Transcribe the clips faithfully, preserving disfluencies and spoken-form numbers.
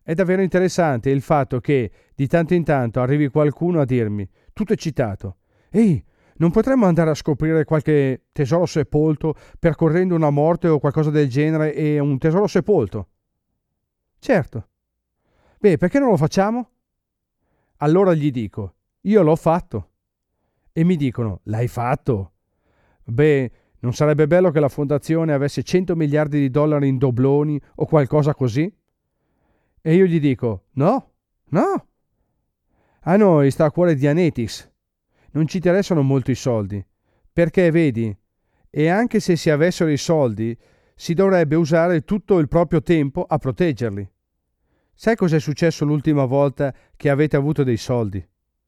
È davvero interessante il fatto che di tanto in tanto arrivi qualcuno a dirmi, tutto eccitato, «Ehi, non potremmo andare a scoprire qualche tesoro sepolto percorrendo una morte o qualcosa del genere e un tesoro sepolto?» Certo. Beh, perché non lo facciamo? Allora gli dico, io l'ho fatto. E mi dicono, l'hai fatto? Beh, non sarebbe bello che la fondazione avesse cento miliardi di dollari in dobloni o qualcosa così? E io gli dico, no, no. A noi sta a cuore Dianetics. Non ci interessano molto i soldi. Perché, vedi, e anche se si avessero i soldi, si dovrebbe usare tutto il proprio tempo a proteggerli. Sai cos'è successo l'ultima volta che avete avuto dei soldi?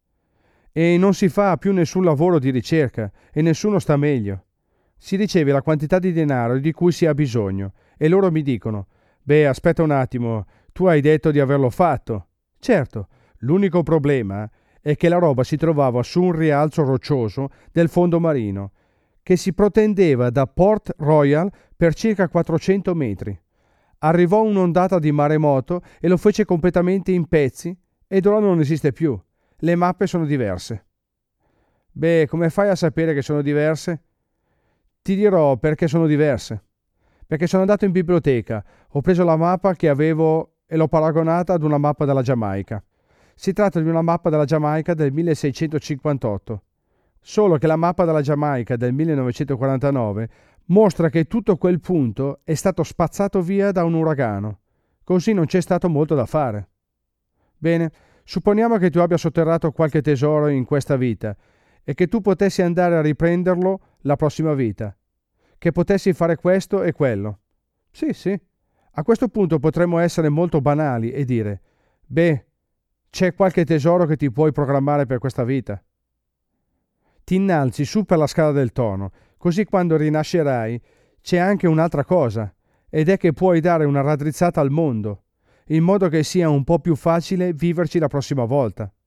E non si fa più nessun lavoro di ricerca e nessuno sta meglio. Si riceve la quantità di denaro di cui si ha bisogno e loro mi dicono, beh, aspetta un attimo, tu hai detto di averlo fatto. Certo, l'unico problema è che la roba si trovava su un rialzo roccioso del fondo marino, che si protendeva da Port Royal per circa quattrocento metri. Arrivò un'ondata di maremoto e lo fece completamente in pezzi ed ora non esiste più. Le mappe sono diverse. Beh, come fai a sapere che sono diverse? Ti dirò perché sono diverse. Perché sono andato in biblioteca, ho preso la mappa che avevo e l'ho paragonata ad una mappa della Giamaica. Si tratta di una mappa della Giamaica del milleseicentocinquantotto. Solo che la mappa della Giamaica del millenovecentoquarantanove mostra che tutto quel punto è stato spazzato via da un uragano. Così non c'è stato molto da fare. Bene, supponiamo che tu abbia sotterrato qualche tesoro in questa vita e che tu potessi andare a riprenderlo la prossima vita. Che potessi fare questo e quello. Sì, sì. A questo punto potremmo essere molto banali e dire, beh, c'è qualche tesoro che ti puoi programmare per questa vita. Ti innalzi su per la scala del tono, così quando rinascerai c'è anche un'altra cosa, ed è che puoi dare una raddrizzata al mondo, in modo che sia un po' più facile viverci la prossima volta.